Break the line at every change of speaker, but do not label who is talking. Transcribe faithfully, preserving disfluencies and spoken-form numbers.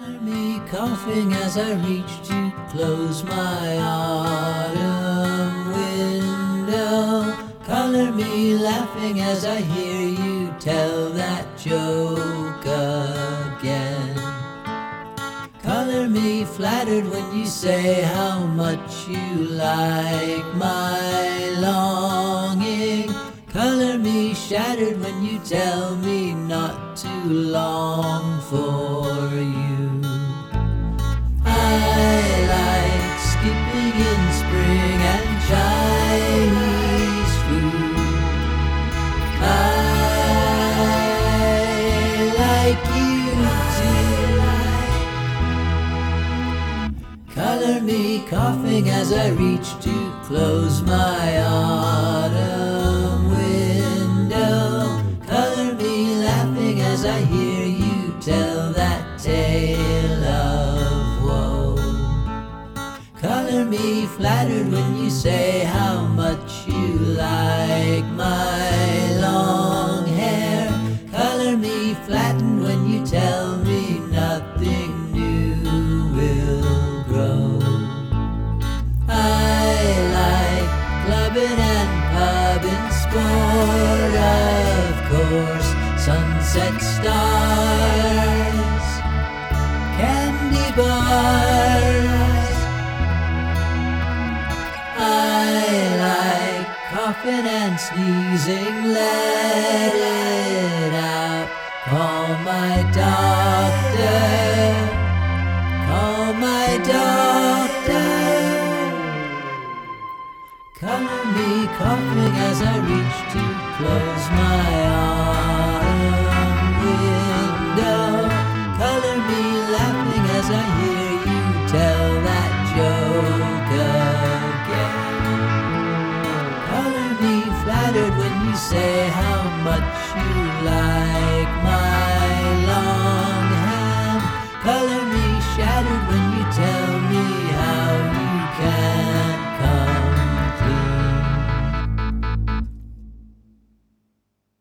Color me coughing as I reach to close my autumn window. Color me laughing as I hear you tell that joke again. Color me flattered when you say how much you like my longing. Color me shattered when you tell me not to long for you. I like skipping in spring and Chinese food. I like you too. Color me coughing as I reach to close my autumn window. Color me laughing as I hear you tell that tale of woe. Color me flattered when you say how much you like my long hair. Color me flattened when you tell me nothing new will grow. I like clubbing and pubbing, sport, of course, sunset stars, candy bars. I like coughing and sneezing, let it out. Call my doctor, call my doctor. Color me coughing as I reach to close my autumn window. Color me laughing as I hear you tell that joke again. Color me flattered when you say how much you like